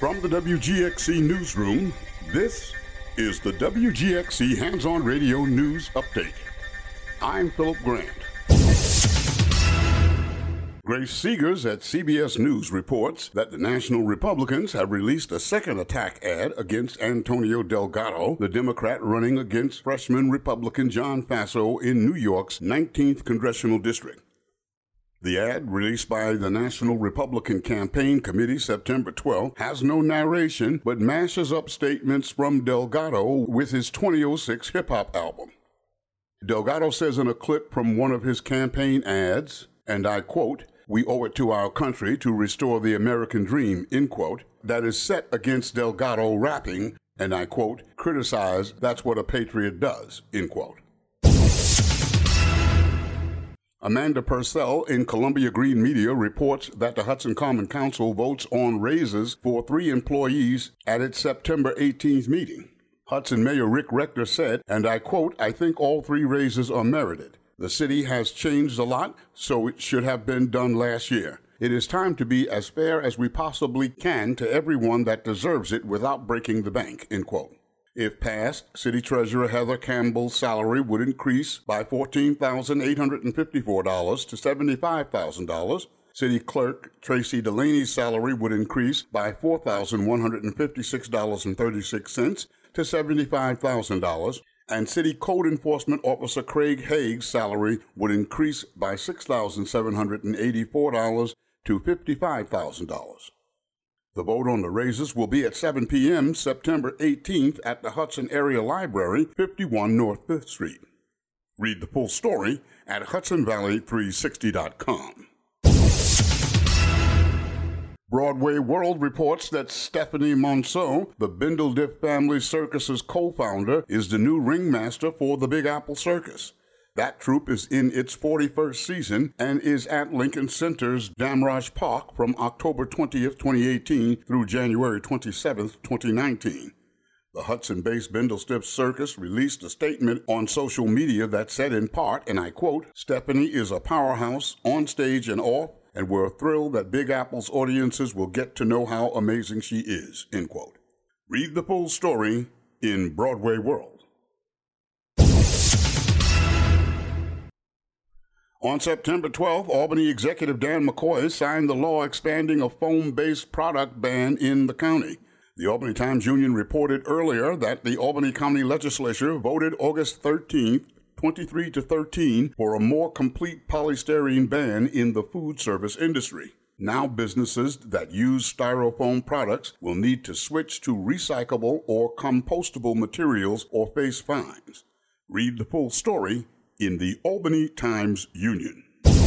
From the WGXC Newsroom, this is the WGXC Hands-On Radio News Update. I'm Philip Grant. Grace Seegers at CBS News reports that the National Republicans have released a second attack ad against Antonio Delgado, the Democrat running against freshman Republican John Faso in New York's 19th Congressional District. The ad, released by the National Republican Campaign Committee September 12, has no narration but mashes up statements from Delgado with his 2006 hip-hop album. Delgado says in a clip from one of his campaign ads, and I quote, "We owe it to our country to restore the American dream," end quote, that is set against Delgado rapping, and I quote, "criticize, that's what a patriot does," end quote. Amanda Purcell in Columbia Green Media reports that the Hudson Common Council votes on raises for 3 employees at its September 18th meeting. Hudson Mayor Rick Rector said, and I quote, "I think all 3 raises are merited. The city has changed a lot, so it should have been done last year. It is time to be as fair as we possibly can to everyone that deserves it without breaking the bank," end quote. If passed, City Treasurer Heather Campbell's salary would increase by $14,854 to $75,000. City Clerk Tracy Delaney's salary would increase by $4,156.36 to $75,000. And City Code Enforcement Officer Craig Haig's salary would increase by $6,784 to $55,000. The vote on the raises will be at 7 p.m. September 18th at the Hudson Area Library, 51 North 5th Street. Read the full story at HudsonValley360.com. Broadway World reports that Stephanie Monceau, the Bindle-Diff Family Circus's co-founder, is the new ringmaster for the Big Apple Circus. That troupe is in its 41st season and is at Lincoln Center's Damraj Park from October 20th, 2018 through January 27th, 2019. The Hudson-based Bindle-Diff Circus released a statement on social media that said in part, and I quote, "Stephanie is a powerhouse on stage and off, and we're thrilled that Big Apple's audiences will get to know how amazing she is," end quote. Read the full story in Broadway World. On September 12th, Albany Executive Dan McCoy signed the law expanding a foam-based product ban in the county. The Albany Times-Union reported earlier that the Albany County Legislature voted August 13th, 23-13, for a more complete polystyrene ban in the food service industry. Now businesses that use styrofoam products will need to switch to recyclable or compostable materials or face fines. Read the full story in the Albany Times-Union.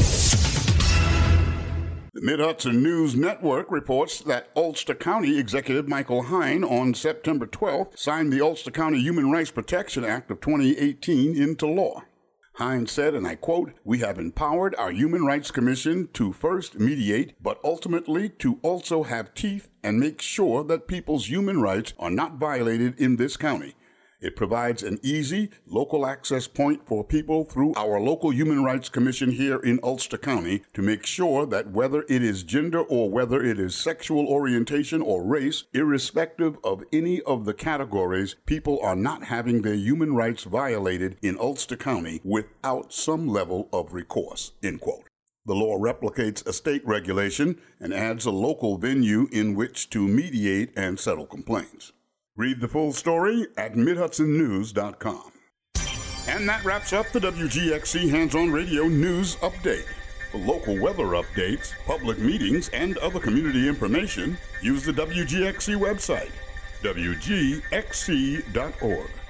The Mid-Hudson News Network reports that Ulster County Executive Michael Hein on September 12th signed the Ulster County Human Rights Protection Act of 2018 into law. Hein said, and I quote, "We have empowered our Human Rights Commission to first mediate, but ultimately to also have teeth and make sure that people's human rights are not violated in this county. It provides an easy, local access point for people through our local Human Rights Commission here in Ulster County to make sure that whether it is gender or whether it is sexual orientation or race, irrespective of any of the categories, people are not having their human rights violated in Ulster County without some level of recourse," end quote. The law replicates a state regulation and adds a local venue in which to mediate and settle complaints. Read the full story at MidHudsonNews.com. And that wraps up the WGXC Hands-On Radio News Update. For local weather updates, public meetings, and other community information, use the WGXC website, WGXC.org.